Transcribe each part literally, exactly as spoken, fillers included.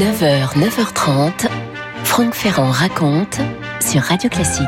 neuf heures, neuf heures trente, Franck Ferrand raconte sur Radio Classique.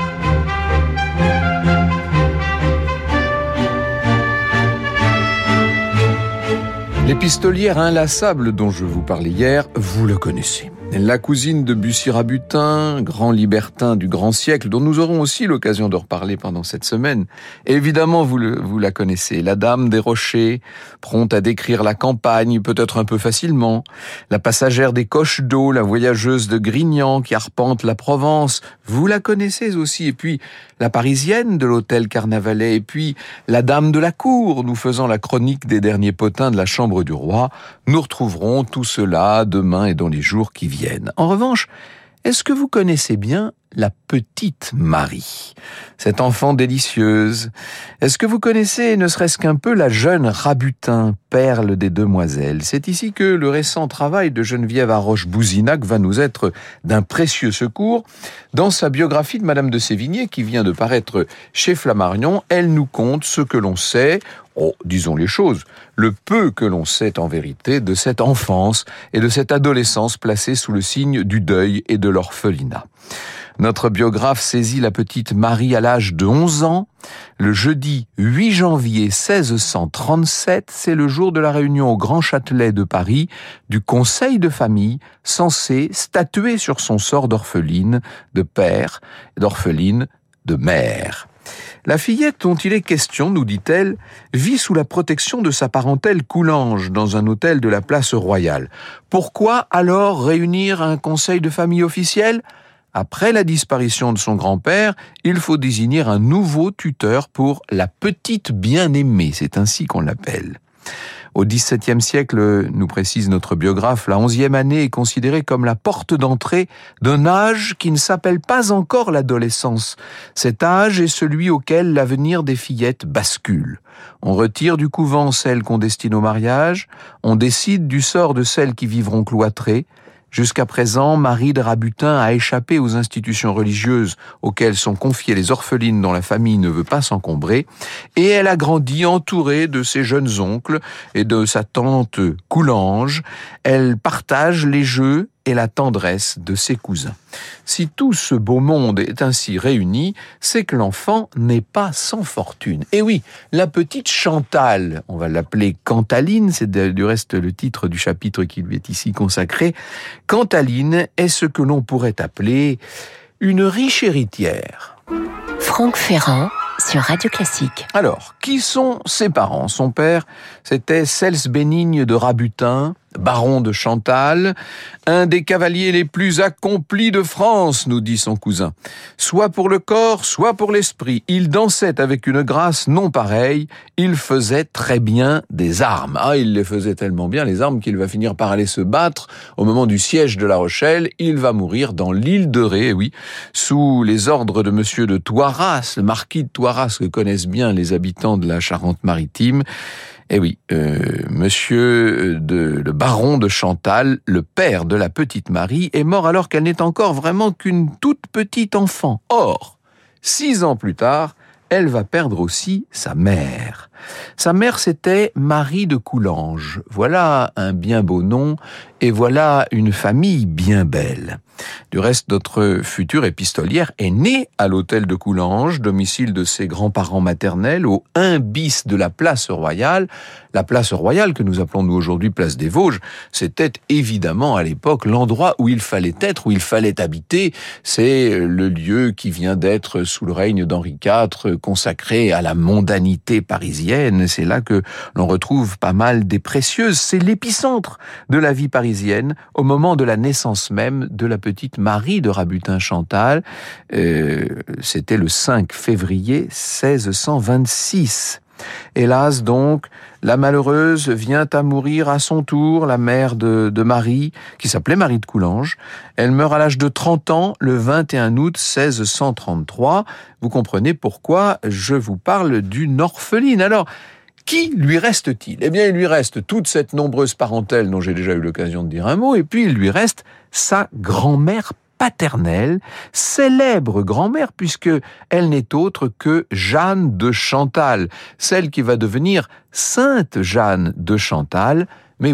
L'épistolière inlassable dont je vous parlais hier, vous le connaissez. La cousine de Bussy-Rabutin, grand libertin du grand siècle, dont nous aurons aussi l'occasion de reparler pendant cette semaine. Évidemment, vous, le, vous la connaissez. La dame des rochers, prompte à décrire la campagne, peut-être un peu facilement. La passagère des coches d'eau, la voyageuse de Grignan qui arpente la Provence. Vous la connaissez aussi. Et puis, la parisienne de l'hôtel Carnavalet. Et puis, la dame de la cour, nous faisant la chronique des derniers potins de la chambre du roi. Nous retrouverons tout cela demain et dans les jours qui viennent. En revanche, est-ce que vous connaissez bien la petite Marie, cette enfant délicieuse? Est-ce que vous connaissez ne serait-ce qu'un peu la jeune Rabutin, perle des demoiselles? C'est ici que le récent travail de Geneviève Haroche-Bouzinac va nous être d'un précieux secours. Dans sa biographie de Madame de Sévigné, qui vient de paraître chez Flammarion, elle nous conte ce que l'on sait, oh, disons les choses, le peu que l'on sait en vérité de cette enfance et de cette adolescence placée sous le signe du deuil et de l'orphelinat. Notre biographe saisit la petite Marie à l'âge de onze ans. Le jeudi huit janvier seize cent trente-sept, c'est le jour de la réunion au Grand Châtelet de Paris du conseil de famille censé statuer sur son sort d'orpheline, de père, d'orpheline, de mère. La fillette dont il est question, nous dit-elle, vit sous la protection de sa parentèle Coulanges dans un hôtel de la place Royale. Pourquoi alors réunir un conseil de famille officiel ? Après la disparition de son grand-père, il faut désigner un nouveau tuteur pour la petite bien-aimée, c'est ainsi qu'on l'appelle. Au dix-septième siècle, nous précise notre biographe, la onzième année est considérée comme la porte d'entrée d'un âge qui ne s'appelle pas encore l'adolescence. Cet âge est celui auquel l'avenir des fillettes bascule. On retire du couvent celles qu'on destine au mariage, on décide du sort de celles qui vivront cloîtrées. Jusqu'à présent, Marie de Rabutin a échappé aux institutions religieuses auxquelles sont confiées les orphelines dont la famille ne veut pas s'encombrer, et elle a grandi entourée de ses jeunes oncles et de sa tante Coulanges. Elle partage les jeux et la tendresse de ses cousins. Si tout ce beau monde est ainsi réuni, c'est que l'enfant n'est pas sans fortune. Et oui, la petite Chantal, on va l'appeler Cantaline, c'est du reste le titre du chapitre qui lui est ici consacré. Cantaline est ce que l'on pourrait appeler une riche héritière. Franck Ferrand sur Radio Classique. Alors, qui sont ses parents? Son père, c'était Cels Bénigne de Rabutin, baron de Chantal, un des cavaliers les plus accomplis de France, nous dit son cousin. Soit pour le corps, soit pour l'esprit. Il dansait avec une grâce non pareille. Il faisait très bien des armes. Ah, il les faisait tellement bien, les armes, qu'il va finir par aller se battre au moment du siège de La Rochelle. Il va mourir dans l'île de Ré, oui, sous les ordres de monsieur de Toiras, le marquis de Toiras, que connaissent bien les habitants de la Charente-Maritime. Eh oui, euh, monsieur de, le baron de Chantal, le père de la petite Marie, est mort alors qu'elle n'est encore vraiment qu'une toute petite enfant. Or, six ans plus tard, elle va perdre aussi sa mère. Sa mère, c'était Marie de Coulanges. Voilà un bien beau nom, et voilà une famille bien belle. Du reste, notre future épistolière est née à l'hôtel de Coulanges, domicile de ses grands-parents maternels, au un bis de la place Royale. La place Royale, que nous appelons nous aujourd'hui place des Vosges, c'était évidemment à l'époque l'endroit où il fallait être, où il fallait habiter. C'est le lieu qui vient d'être, sous le règne d'Henri quatre, consacré à la mondanité parisienne. C'est là que l'on retrouve pas mal des précieuses. C'est l'épicentre de la vie parisienne au moment de la naissance même de la petite Marie de Rabutin-Chantal. Euh, c'était le cinq février seize cent vingt-six. Hélas donc, la malheureuse vient à mourir à son tour, la mère de, de Marie, qui s'appelait Marie de Coulanges. Elle meurt à l'âge de trente ans, le vingt et un août seize cent trente-trois. Vous comprenez pourquoi je vous parle d'une orpheline. Alors, qui lui reste-t-il? Eh bien, il lui reste toute cette nombreuse parentèle dont j'ai déjà eu l'occasion de dire un mot, et puis il lui reste sa grand-mère paternelle, célèbre grand-mère, puisque elle n'est autre que Jeanne de Chantal, celle qui va devenir Sainte Jeanne de Chantal. Mais oui,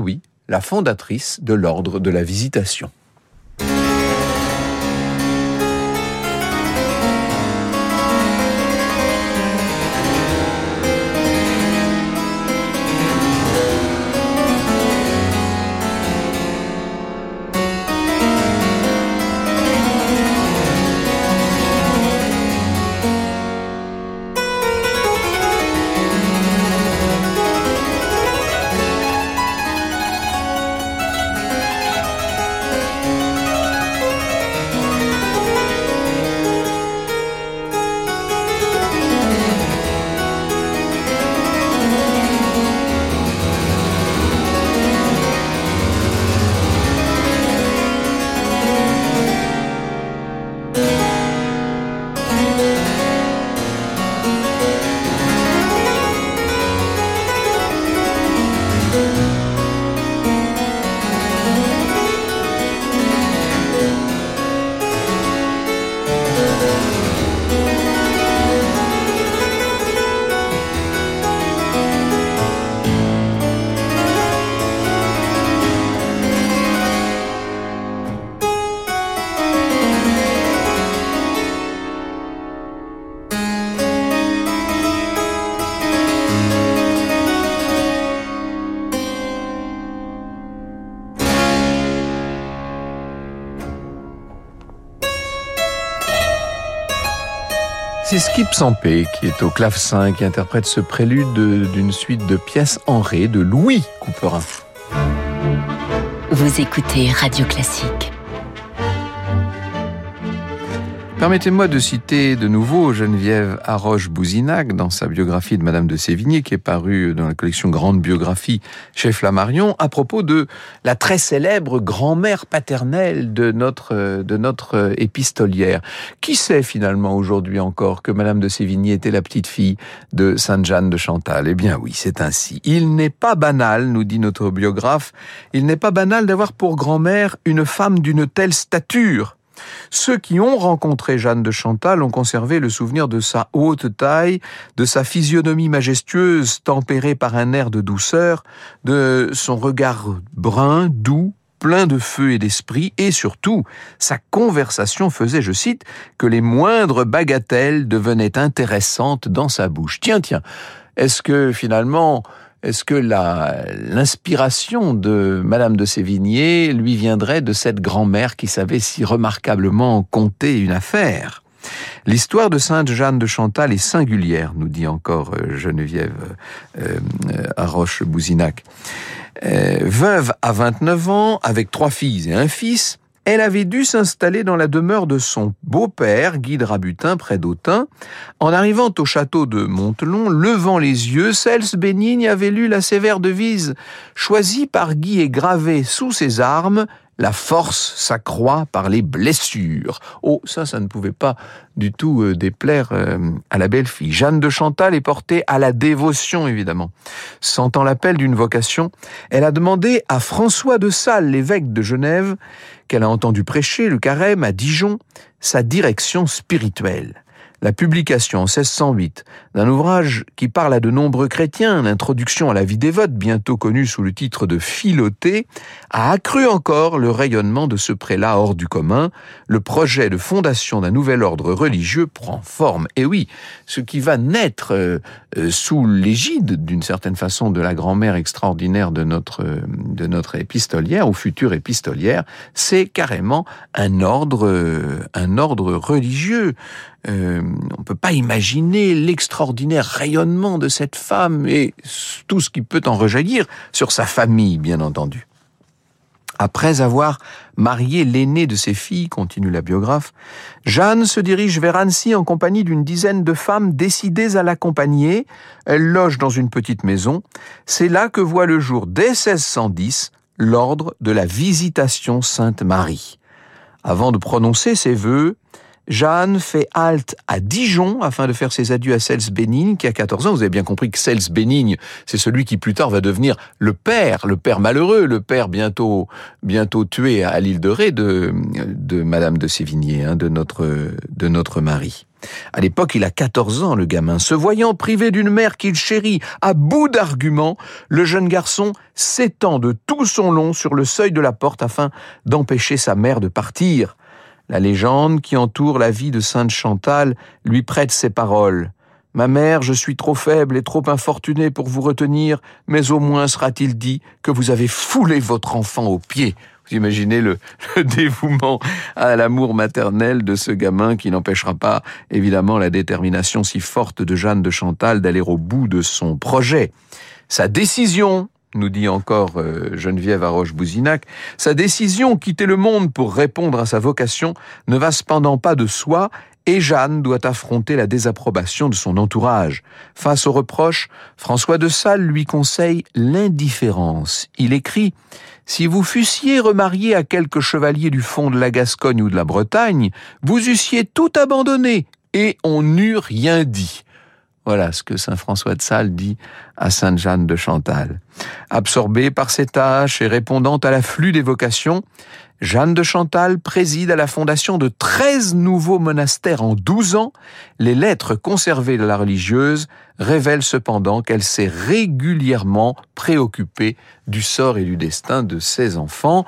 la fondatrice de l'ordre de la Visitation. C'est Skip Sampé qui est au clavecin, qui interprète ce prélude d'une suite de pièces en ré de Louis Couperin. Vous écoutez Radio Classique. Permettez-moi de citer de nouveau Geneviève Haroche-Bouzinac dans sa biographie de Madame de Sévigné qui est parue dans la collection Grande Biographie chez Flammarion à propos de la très célèbre grand-mère paternelle de notre, de notre épistolière. Qui sait finalement aujourd'hui encore que Madame de Sévigné était la petite fille de Sainte-Jeanne de Chantal? Eh bien oui, c'est ainsi. Il n'est pas banal, nous dit notre biographe, il n'est pas banal d'avoir pour grand-mère une femme d'une telle stature. Ceux qui ont rencontré Jeanne de Chantal ont conservé le souvenir de sa haute taille, de sa physionomie majestueuse tempérée par un air de douceur, de son regard brun, doux, plein de feu et d'esprit, et surtout, sa conversation faisait, je cite, que les moindres bagatelles devenaient intéressantes dans sa bouche. Tiens, tiens, est-ce que finalement... Est-ce que la, l'inspiration de Madame de Sévigné lui viendrait de cette grand-mère qui savait si remarquablement compter une affaire? L'histoire de Sainte-Jeanne de Chantal est singulière, nous dit encore Geneviève euh, euh, Haroche-Bouzinac. Euh, veuve à vingt-neuf ans, avec trois filles et un fils, elle avait dû s'installer dans la demeure de son beau-père, Guy de Rabutin, près d'Autun. En arrivant au château de Montelon, levant les yeux, Cels Bénigne avait lu la sévère devise choisie par Guy et gravée sous ses armes: la force s'accroît par les blessures. Oh, ça, ça ne pouvait pas du tout euh, déplaire euh, à la belle fille. Jeanne de Chantal est portée à la dévotion, évidemment. Sentant l'appel d'une vocation, elle a demandé à François de Sales, l'évêque de Genève, qu'elle a entendu prêcher le carême à Dijon, sa direction spirituelle. La publication en seize cent huit d'un ouvrage qui parle à de nombreux chrétiens, l'introduction à la vie dévote, bientôt connue sous le titre de Philothée, a accru encore le rayonnement de ce prélat hors du commun. Le projet de fondation d'un nouvel ordre religieux prend forme. Et oui, ce qui va naître euh, euh, sous l'égide, d'une certaine façon, de la grand-mère extraordinaire de notre, euh, de notre épistolière, ou future épistolière, c'est carrément un ordre, euh, un ordre religieux. Euh, on ne peut pas imaginer l'extraordinaire rayonnement de cette femme et tout ce qui peut en rejaillir sur sa famille, bien entendu. Après avoir marié l'aînée de ses filles, continue la biographe, Jeanne se dirige vers Annecy en compagnie d'une dizaine de femmes décidées à l'accompagner. Elle loge dans une petite maison. C'est là que voit le jour, dès seize cent dix, l'ordre de la Visitation Sainte Marie. Avant de prononcer ses vœux, Jeanne fait halte à Dijon afin de faire ses adieux à Cels-Bénigne, qui a quatorze ans. Vous avez bien compris que Cels-Bénigne, c'est celui qui plus tard va devenir le père, le père malheureux, le père bientôt, bientôt tué à l'île de Ré de, de Madame de Sévigné, hein, de notre, de notre Marie. À l'époque, il a quatorze ans, le gamin. Se voyant privé d'une mère qu'il chérit à bout d'arguments, le jeune garçon s'étend de tout son long sur le seuil de la porte afin d'empêcher sa mère de partir. La légende qui entoure la vie de Sainte Chantal lui prête ces paroles. « Ma mère, je suis trop faible et trop infortuné pour vous retenir, mais au moins sera-t-il dit que vous avez foulé votre enfant aux pieds. » Vous imaginez le, le dévouement à l'amour maternel de ce gamin qui n'empêchera pas, évidemment, la détermination si forte de Jeanne de Chantal d'aller au bout de son projet. Sa décision, nous dit encore euh, Geneviève Haroche-Bouzinac, sa décision, quitter le monde pour répondre à sa vocation, ne va cependant pas de soi, et Jeanne doit affronter la désapprobation de son entourage. Face aux reproches, François de Sales lui conseille l'indifférence. Il écrit « Si vous fussiez remarié à quelque chevalier du fond de la Gascogne ou de la Bretagne, vous eussiez tout abandonné, et on n'eût rien dit. » Voilà ce que saint François de Sales dit à sainte Jeanne de Chantal. Absorbée par ses tâches et répondant à l'afflux des vocations, Jeanne de Chantal préside à la fondation de treize nouveaux monastères en douze ans. Les lettres conservées de la religieuse révèlent cependant qu'elle s'est régulièrement préoccupée du sort et du destin de ses enfants.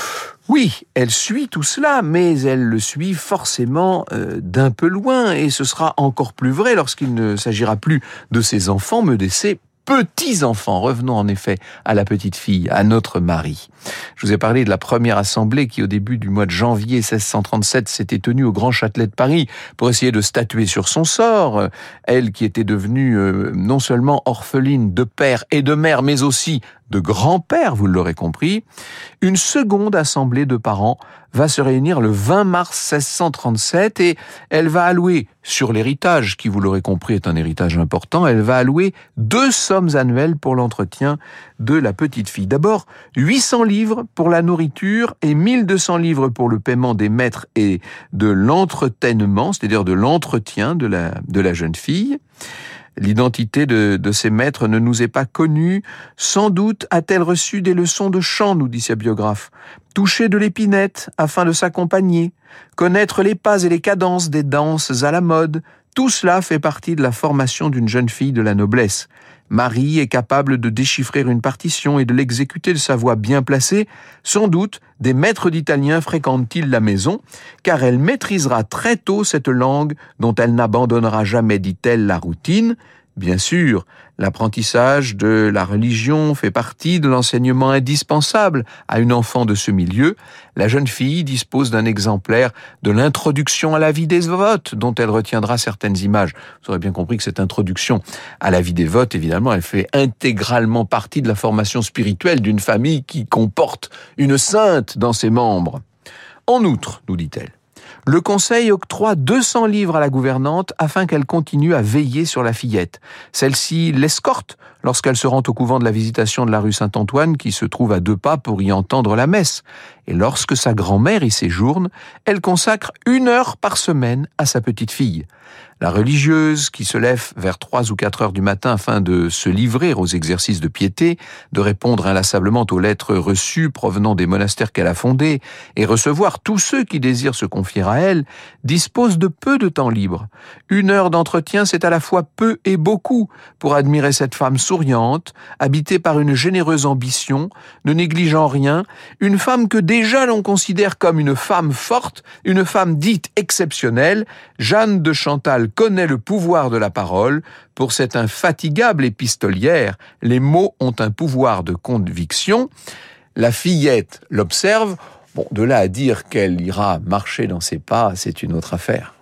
Oui, elle suit tout cela, mais elle le suit forcément euh, d'un peu loin, et ce sera encore plus vrai lorsqu'il ne s'agira plus de ses enfants, mais de ses petits-enfants. Revenons en effet à la petite fille, à notre Marie. Je vous ai parlé de la première assemblée qui, au début du mois de janvier seize cent trente-sept, s'était tenue au Grand Châtelet de Paris pour essayer de statuer sur son sort. Elle qui était devenue euh, non seulement orpheline de père et de mère, mais aussi de grand-père, vous l'aurez compris. Une seconde assemblée de parents va se réunir le vingt mars seize cent trente-sept et elle va allouer, sur l'héritage, qui vous l'aurez compris est un héritage important, elle va allouer deux sommes annuelles pour l'entretien de la petite fille. D'abord, huit cents livres pour la nourriture et mille deux cents livres pour le paiement des maîtres et de l'entretènement, c'est-à-dire de l'entretien de la, de la jeune fille. L'identité de, de ces maîtres ne nous est pas connue. Sans doute a-t-elle reçu des leçons de chant, nous dit sa biographe. Toucher de l'épinette afin de s'accompagner. Connaître les pas et les cadences des danses à la mode. Tout cela fait partie de la formation d'une jeune fille de la noblesse. Marie est capable de déchiffrer une partition et de l'exécuter de sa voix bien placée. Sans doute, des maîtres d'italien fréquentent-ils la maison, car elle maîtrisera très tôt cette langue dont elle n'abandonnera jamais, dit-elle, la routine. Bien sûr, l'apprentissage de la religion fait partie de l'enseignement indispensable à une enfant de ce milieu. La jeune fille dispose d'un exemplaire de l'introduction à la vie des dévotes, dont elle retiendra certaines images. Vous aurez bien compris que cette introduction à la vie des dévotes, évidemment, elle fait intégralement partie de la formation spirituelle d'une famille qui comporte une sainte dans ses membres. En outre, nous dit-elle, le conseil octroie deux cents livres à la gouvernante afin qu'elle continue à veiller sur la fillette. Celle-ci l'escorte lorsqu'elle se rend au couvent de la Visitation de la rue Saint-Antoine, qui se trouve à deux pas pour y entendre la messe. Et lorsque sa grand-mère y séjourne, elle consacre une heure par semaine à sa petite fille. La religieuse, qui se lève vers trois ou quatre heures du matin afin de se livrer aux exercices de piété, de répondre inlassablement aux lettres reçues provenant des monastères qu'elle a fondés et recevoir tous ceux qui désirent se confier à elle, dispose de peu de temps libre. Une heure d'entretien, c'est à la fois peu et beaucoup pour admirer cette femme souriante, habitée par une généreuse ambition, ne négligeant rien, une femme que déjà l'on considère comme une femme forte, une femme dite exceptionnelle. Jeanne de Chantal connaît le pouvoir de la parole. Pour cette infatigable épistolière, les mots ont un pouvoir de conviction. La fillette l'observe. Bon, de là à dire qu'elle ira marcher dans ses pas, c'est une autre affaire.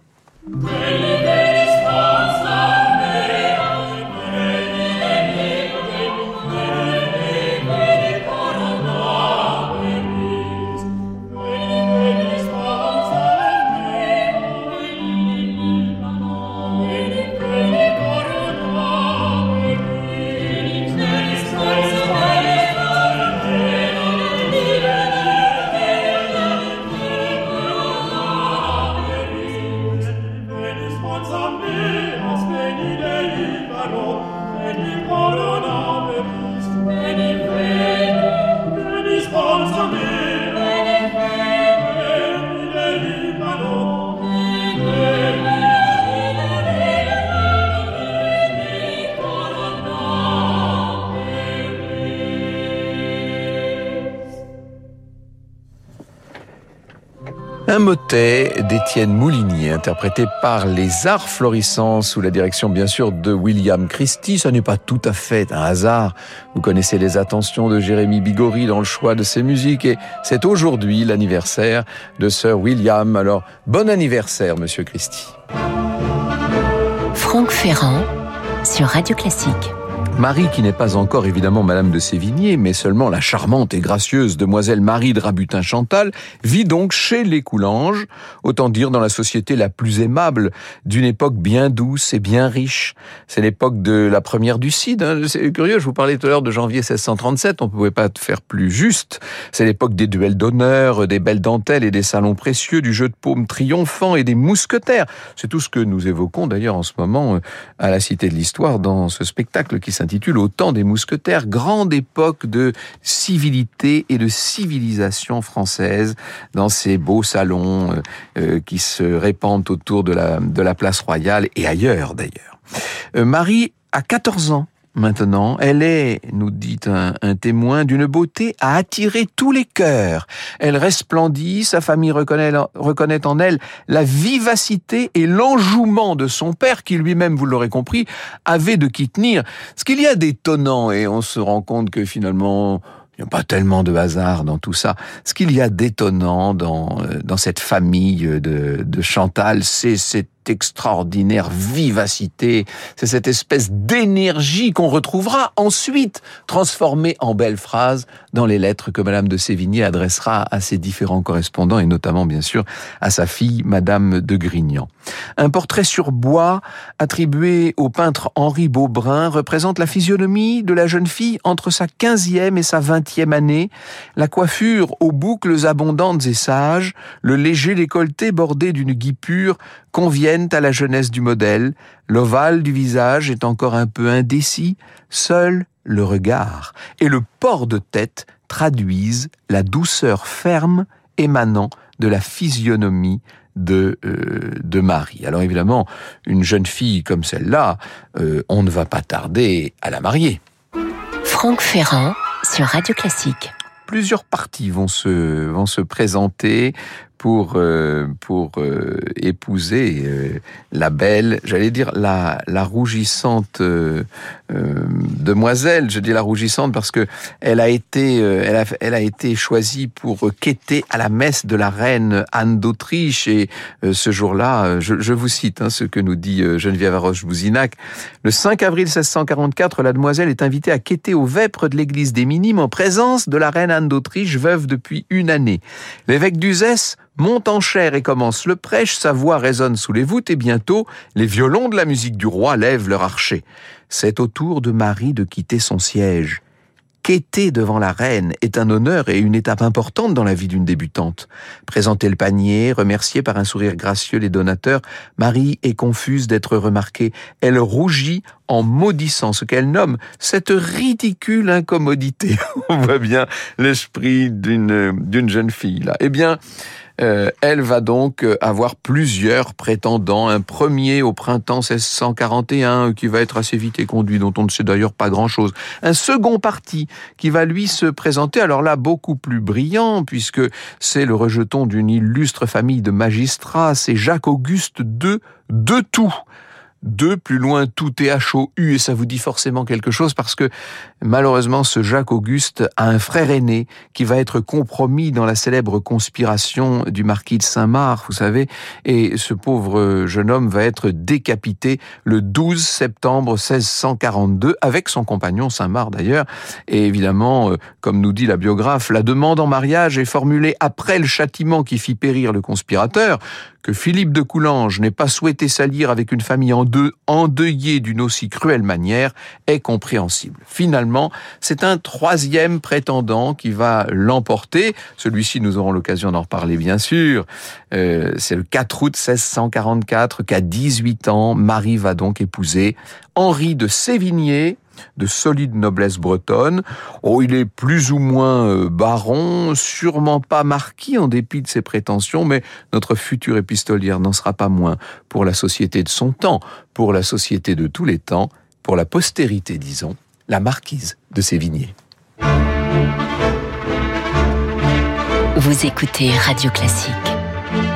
Un motet d'Étienne Moulinier, interprété par les Arts Florissants, sous la direction bien sûr de William Christie. Ça n'est pas tout à fait un hasard. Vous connaissez les attentions de Jérémy Bigori dans le choix de ses musiques, et c'est aujourd'hui l'anniversaire de Sir William. Alors, bon anniversaire, Monsieur Christie. Franck Ferrand sur Radio Classique. Marie, qui n'est pas encore évidemment Madame de Sévigné, mais seulement la charmante et gracieuse demoiselle Marie de Rabutin-Chantal, vit donc chez les Coulanges, autant dire dans la société la plus aimable, d'une époque bien douce et bien riche. C'est l'époque de la première du Cid. Hein. C'est curieux, je vous parlais tout à l'heure de janvier seize cent trente-sept, on ne pouvait pas faire plus juste. C'est l'époque des duels d'honneur, des belles dentelles et des salons précieux, du jeu de paume triomphant et des mousquetaires. C'est tout ce que nous évoquons d'ailleurs en ce moment à la Cité de l'Histoire dans ce spectacle qui s'intitule Au temps des mousquetaires, grande époque de civilité et de civilisation française dans ces beaux salons euh, qui se répandent autour de la, de la place Royale et ailleurs d'ailleurs. Euh, Marie a quatorze ans. Maintenant, elle est, nous dit un, un témoin, d'une beauté à attirer tous les cœurs. Elle resplendit, sa famille reconnaît, reconnaît en elle la vivacité et l'enjouement de son père, qui lui-même, vous l'aurez compris, avait de qui tenir. Ce qu'il y a d'étonnant, et on se rend compte que finalement, il n'y a pas tellement de hasard dans tout ça. Ce qu'il y a d'étonnant dans, dans cette famille de, de Chantal, c'est cette extraordinaire vivacité, c'est cette espèce d'énergie qu'on retrouvera ensuite transformée en belles phrases dans les lettres que Madame de Sévigné adressera à ses différents correspondants et notamment bien sûr à sa fille Madame de Grignan. Un portrait sur bois attribué au peintre Henri Beaubrun représente la physionomie de la jeune fille entre sa quinzième et sa vingtième année, la coiffure aux boucles abondantes et sages, le léger décolleté bordé d'une guipure conviennent à la jeunesse du modèle. L'ovale du visage est encore un peu indécis, seul le regard et le port de tête traduisent la douceur ferme émanant de la physionomie de, euh, de Marie. Alors évidemment, une jeune fille comme celle-là, euh, on ne va pas tarder à la marier. Franck Ferrand sur Radio Classique. Plusieurs parties vont se, vont se présenter pour euh, pour euh, épouser euh, la belle, j'allais dire la la rougissante euh, euh, demoiselle. Je dis la rougissante parce que elle a été euh, elle a elle a été choisie pour quêter à la messe de la reine Anne d'Autriche, et euh, ce jour-là, je, je vous cite hein, ce que nous dit euh, Geneviève Roche-Bouzinac. Le cinq avril seize cent quarante-quatre, la demoiselle est invitée à quêter aux vêpres de l'église des Minimes en présence de la reine Anne d'Autriche, veuve depuis une année. L'évêque d'Uzès monte en chaire et commence le prêche, sa voix résonne sous les voûtes et bientôt, les violons de la musique du roi lèvent leur archet. C'est au tour de Marie de quitter son siège. Quêter devant la reine est un honneur et une étape importante dans la vie d'une débutante. Présenter le panier, remercier par un sourire gracieux les donateurs, Marie est confuse d'être remarquée. Elle rougit en maudissant ce qu'elle nomme cette ridicule incommodité. On voit bien l'esprit d'une, d'une jeune fille là. Eh bien, Euh, elle va donc avoir plusieurs prétendants. Un premier au printemps seize cent quarante et un qui va être assez vite éconduit, dont on ne sait d'ailleurs pas grand-chose. Un second parti qui va lui se présenter, alors là beaucoup plus brillant, puisque c'est le rejeton d'une illustre famille de magistrats, c'est Jacques-Auguste de de Tout. Deux, plus loin, tout T H O U, et ça vous dit forcément quelque chose parce que malheureusement ce Jacques-Auguste a un frère aîné qui va être compromis dans la célèbre conspiration du marquis de Saint-Marc, vous savez, et ce pauvre jeune homme va être décapité le douze septembre seize cent quarante-deux avec son compagnon Saint-Marc d'ailleurs, et évidemment, comme nous dit la biographe, la demande en mariage est formulée après le châtiment qui fit périr le conspirateur. Que Philippe de Coulanges n'ait pas souhaité s'allier avec une famille en deux, endeuillée d'une aussi cruelle manière est compréhensible. Finalement, c'est un troisième prétendant qui va l'emporter. Celui-ci, nous aurons l'occasion d'en reparler bien sûr. Euh, c'est le quatre août seize cent quarante-quatre qu'à dix-huit ans, Marie va donc épouser Henri de Sévigné, de solide noblesse bretonne. Oh, il est plus ou moins euh, baron, sûrement pas marquis en dépit de ses prétentions, mais notre future épistolière n'en sera pas moins pour la société de son temps, pour la société de tous les temps, pour la postérité, disons, la marquise de Sévigné. Vous écoutez Radio Classique.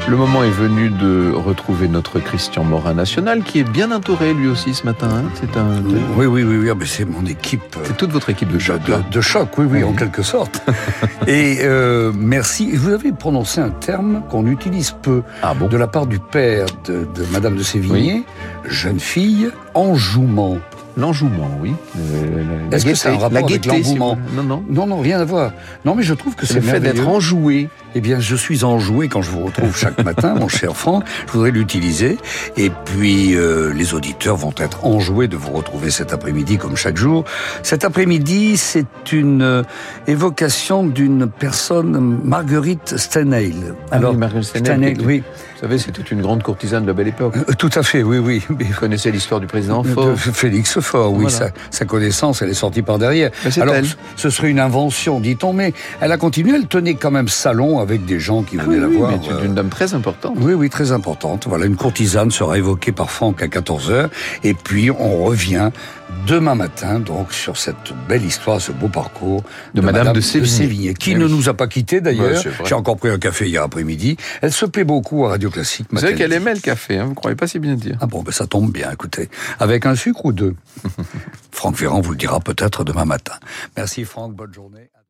Le moment est venu de retrouver notre Christian Morin national, qui est bien entouré lui aussi ce matin. Hein. C'est un. De... Oui, oui, oui, oui. Ah, mais c'est mon équipe. C'est toute votre équipe de choc. De, de, de choc, oui, oui, oui, en quelque sorte. Et euh, merci. Vous avez prononcé un terme qu'on utilise peu ah bon de la part du père de, de Madame de Sévigné, oui. Jeune fille, enjouement. L'enjouement, oui. Euh, Est-ce que c'est un rapport la gaieté, avec l'engouement si vous... Non, non. Non, non, rien à voir. Non, mais je trouve que c'est, c'est le fait d'être enjoué. Eh bien, je suis enjoué quand je vous retrouve chaque matin, mon cher Franck. Je voudrais l'utiliser. Et puis, euh, les auditeurs vont être enjoués de vous retrouver cet après-midi, comme chaque jour. Cet après-midi, c'est une euh, évocation d'une personne, Marguerite Stenheil. Alors, ah oui, Marguerite Stenheil, oui. Vous savez, c'était une grande courtisane de la Belle Époque. Euh, tout à fait, oui, oui. Vous connaissez l'histoire du président Faure. De Félix Faure, oui. Voilà. Sa, sa connaissance, elle est sortie par derrière. Alors, elle. ce serait une invention, dit-on, mais elle a continué. Elle tenait quand même salon avec des gens qui venaient ah, la oui, voir. Mais c'est une dame très importante. Oui, oui, très importante. Voilà, une courtisane sera évoquée par Franck à quatorze heures. Et puis, on revient demain matin, donc, sur cette belle histoire, ce beau parcours de, de Madame, Madame de Sévigné, de Sévigné qui oui. ne nous a pas quittés d'ailleurs. Ouais, j'ai encore pris un café hier après-midi. Elle se plaît beaucoup à Radio Classique. Vous savez qu'elle aimait le café, hein, vous croyez pas si bien dire. Ah bon, ben ça tombe bien, écoutez. Avec un sucre ou deux. Franck Ferrand vous le dira peut-être demain matin. Merci Franck, bonne journée.